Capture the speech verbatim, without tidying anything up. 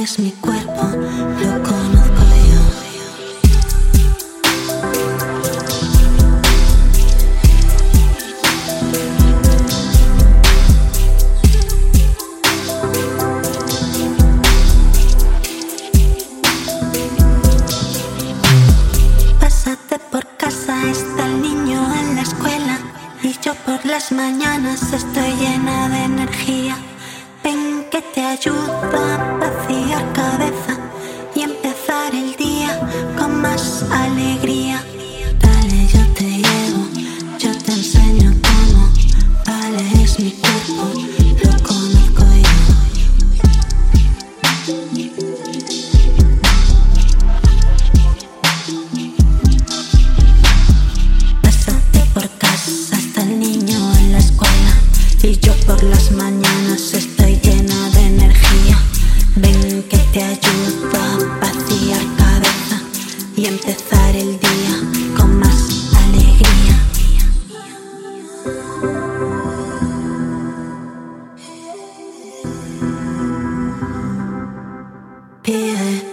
es mi cuerpo, lo conozco yo. Pásate por casa, está el niño en la escuela y yo por las mañanas estoy llena de energía. Ven que te ayudo a vaciar cabeza y empezar el día con más alegría. Dale, yo te llevo, yo te enseño cómo. Vale, es mi cuerpo, lo conozco yo. Pásate por casa, está el niño en la escuela y yo por las mañanas estoy llena de energía. Ven que te ayudo a vaciar cabeza y empezar el día con más alegría. Pide